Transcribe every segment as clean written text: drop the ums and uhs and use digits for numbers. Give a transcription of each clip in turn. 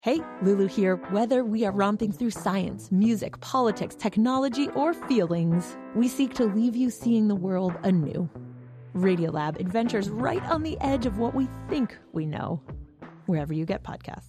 Hey, Lulu here. Whether we are romping through science, music, politics, technology, or feelings, we seek to leave you seeing the world anew. Radiolab adventures right on the edge of what we think we know, wherever you get podcasts.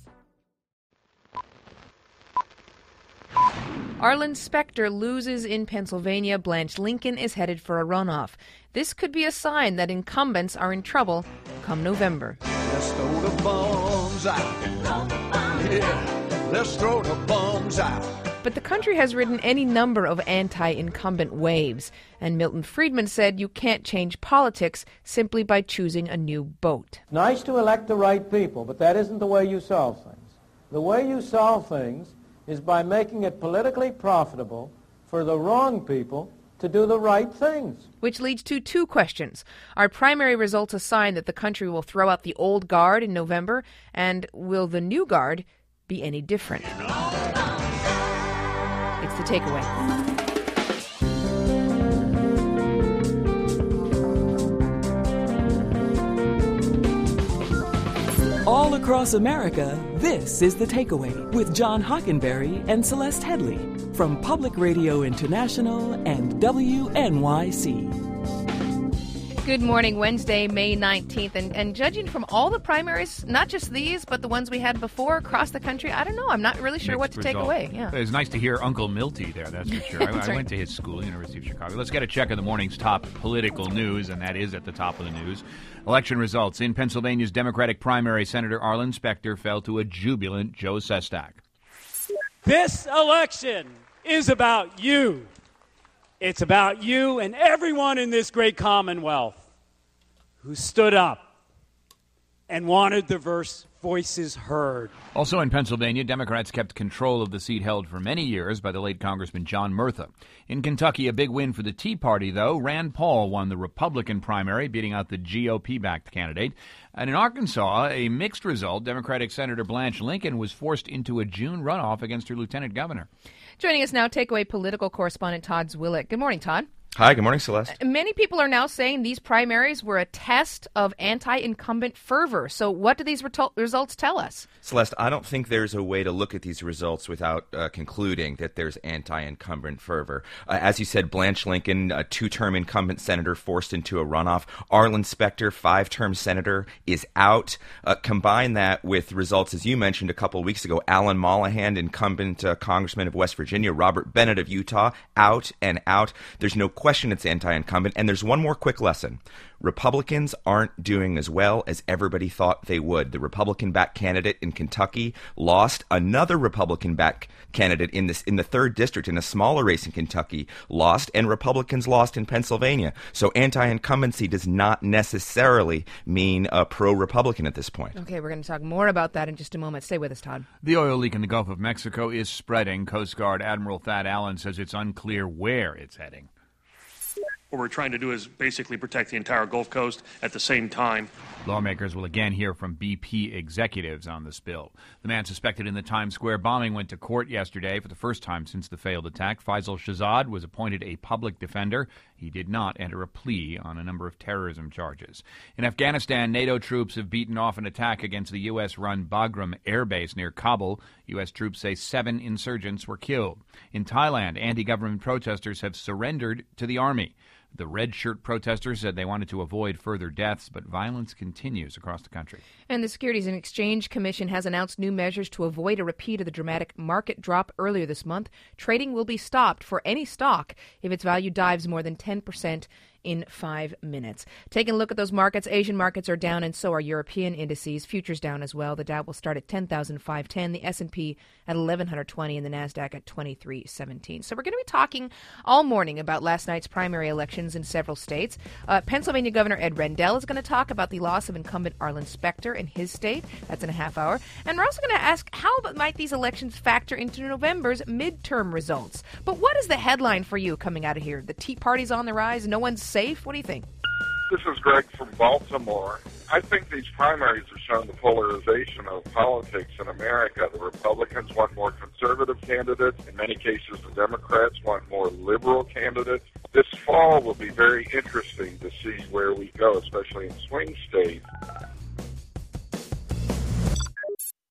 Arlen Specter loses in Pennsylvania. Blanche Lincoln is headed for a runoff. This could be a sign that incumbents are in trouble come November. Let's throw the bombs out. Yeah, let's throw the bombs out. But the country has ridden any number of anti-incumbent waves, and Milton Friedman said you can't change politics simply by choosing a new boat. Nice to elect the right people, but that isn't the way you solve things. The way you solve things is by making it politically profitable for the wrong people to do the right things. Which leads to two questions. Are primary results a sign that the country will throw out the old guard in November? And will the new guard be any different? It's the takeaway. All across America, this is The Takeaway with John Hockenberry and Celeste Headley from Public Radio International and WNYC. Good morning, Wednesday, May 19th. And judging from all the primaries, not just these, but the ones we had before across the country, I don't know. I'm not really sure what to take away. Yeah. It was nice to hear Uncle Milty there, that's for sure. I went to his school, University of Chicago. Let's get a check of the morning's top political news, and that is at the top of the news. Election results. In Pennsylvania's Democratic primary, Senator Arlen Specter fell to a jubilant Joe Sestak. This election is about you. It's about you and everyone in this great Commonwealth who stood up and wanted their voices heard. Also in Pennsylvania, Democrats kept control of the seat held for many years by the late Congressman John Murtha. In Kentucky, a big win for the Tea Party, though. Rand Paul won the Republican primary, beating out the GOP-backed candidate. And in Arkansas, a mixed result. Democratic Senator Blanche Lincoln was forced into a June runoff against her lieutenant governor. Joining us now, Takeaway political correspondent Todd Zwillich. Good morning, Todd. Hi, good morning, Celeste. Many people are now saying these primaries were a test of anti-incumbent fervor. So what do these results tell us? Celeste, I don't think there's a way to look at these results without concluding that there's anti-incumbent fervor. As you said, Blanche Lincoln, a two-term incumbent senator, forced into a runoff. Arlen Specter, five-term senator, is out. Combine that with results, as you mentioned a couple of weeks ago, Alan Mollahan, incumbent congressman of West Virginia, Robert Bennett of Utah, out and out. There's no question it's anti-incumbent. And there's one more quick lesson. Republicans aren't doing as well as everybody thought they would. The Republican-backed candidate in Kentucky lost. Another Republican-backed candidate in the 3rd district in a smaller race in Kentucky lost, and Republicans lost in Pennsylvania. So anti-incumbency does not necessarily mean pro-Republican at this point. Okay, we're going to talk more about that in just a moment. Stay with us, Todd. The oil leak in the Gulf of Mexico is spreading. Coast Guard Admiral Thad Allen says it's unclear where it's heading. What we're trying to do is basically protect the entire Gulf Coast at the same time. Lawmakers will again hear from BP executives on the spill. The man suspected in the Times Square bombing went to court yesterday for the first time since the failed attack. Faisal Shahzad was appointed a public defender. He did not enter a plea on a number of terrorism charges. In Afghanistan, NATO troops have beaten off an attack against the U.S.-run Bagram air base near Kabul. U.S. troops say 7 insurgents were killed. In Thailand, anti-government protesters have surrendered to the army. The red shirt protesters said they wanted to avoid further deaths, but violence continues across the country. And the Securities and Exchange Commission has announced new measures to avoid a repeat of the dramatic market drop earlier this month. Trading will be stopped for any stock if its value dives more than 10% in 5 minutes. Taking a look at those markets, Asian markets are down and so are European indices. Futures down as well. The Dow will start at 10,510, the S&P at 1,120, and the NASDAQ at 2317. So we're going to be talking all morning about last night's primary elections in several states. Pennsylvania Governor Ed Rendell is going to talk about the loss of incumbent Arlen Specter in his state. That's in a half hour. And we're also going to ask how might these elections factor into November's midterm results. But what is the headline for you coming out of here? The Tea Party's on the rise? No one's safe? What do you think? This is Greg from Baltimore. I think these primaries have shown the polarization of politics in America. The Republicans want more conservative candidates. In many cases, the Democrats want more liberal candidates. This fall will be very interesting to see where we go, especially in swing states.